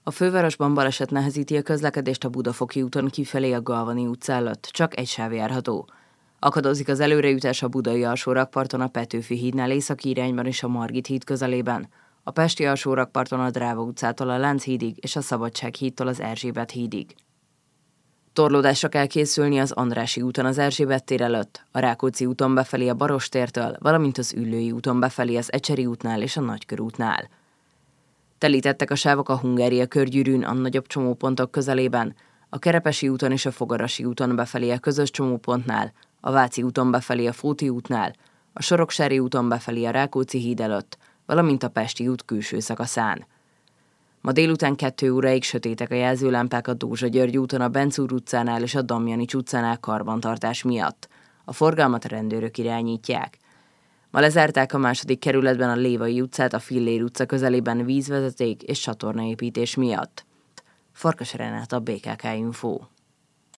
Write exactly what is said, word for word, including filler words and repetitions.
A fővárosban baleset nehezíti a közlekedést a Budafoki úton kifelé a Galvani utca előtt, csak egy sáv járható. Akadozik az előrejutás a budai alsórakparton a Petőfi hídnál északi irányban és a Margit híd közelében, a pesti alsórakparton a Dráva utcától a Lánchídig és a Szabadság hídtól az Erzsébet hídig. Torlódásra kell készülni az Andrássy úton az Erzsébet tér előtt, a Rákóczi úton befelé a Barostértől, valamint az Üllői úton befelé az Ecseri útnál és a Nagykörútnál. Telítettek a sávok a Hungária körgyűrűn a nagyobb csomópontok közelében, a Kerepesi úton és a Fogarasi úton befelé a közös csomópontnál, a Váci úton befelé a Fóti útnál, a Soroksári úton befelé a Rákóczi híd előtt, valamint a Pesti út külső szakaszán. Ma délután kettő óráig sötétek a jelzőlámpák a Dózsa-György úton, a Bencúr utcánál és a Damjanics utcánál karbantartás miatt. A forgalmat a rendőrök irányítják. Ma lezárták a második kerületben a Lévai utcát a Fillér utca közelében vízvezeték és csatornaépítés miatt. Farkas Renáta, bé ká ká Info.